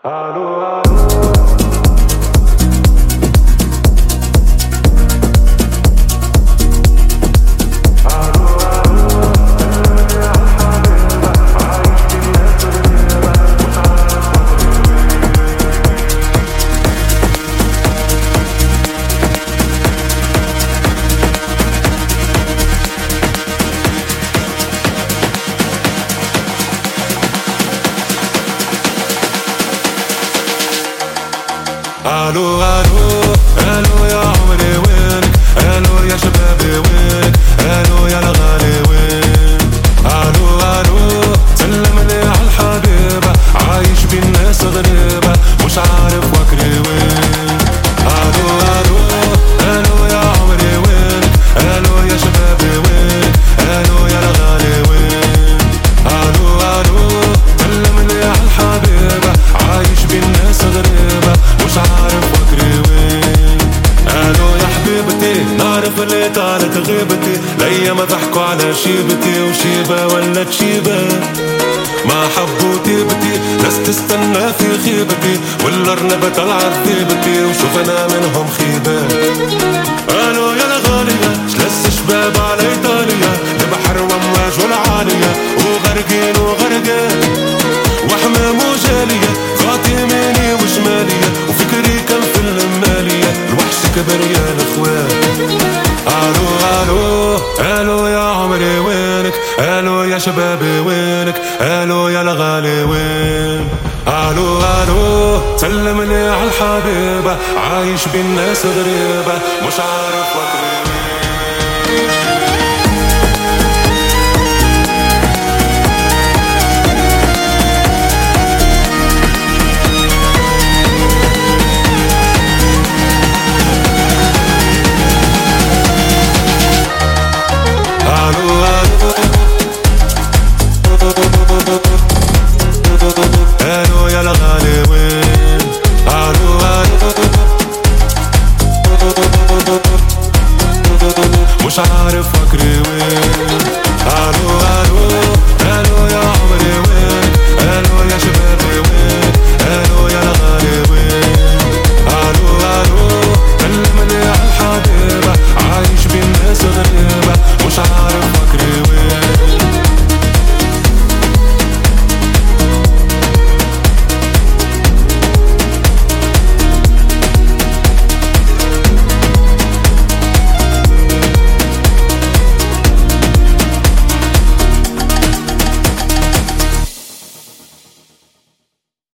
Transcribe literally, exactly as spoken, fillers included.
الو الو الو الو يا عمري وينك؟ الو يا شبابي وينك؟ الو يا الغالي وين؟ الو الو سلمني عالحبيبة، عايش بين ناس غريبة مش عارف وكري وين. الو الو الو يا عمري وينك؟ الو يا شبابي وين؟ الو يا الغالي وين؟ الو الو سلمني عالحبيبة، عايش بين ناس غريبة مش عارف وكري وين. الو يا حبيبتي نعرف اللي طالت غيبتي، الايام ضحكوا على شيبتي وشيبة ولت شيبة، ما حبوا تيبتي ناس تستنى في خيبتي، والارنبة طلعت ثيبتي وشوفنا منهم خيبة. الو يا الغالية شلس شباب على ايطاليا، البحر وامواج والعالية وغرقين وغرقان وحمام وجالية، خاطي يميني وشمالية وفكري كان في المالية، الوحش كبر يا الاخوان. الو الو الو يا عمري وينك؟ الو يا شبابي وينك؟ الو يا الغالي وين؟ الو الو سلمني عالحبيبة، عايش بين ناس غريبة مش عارف وكري.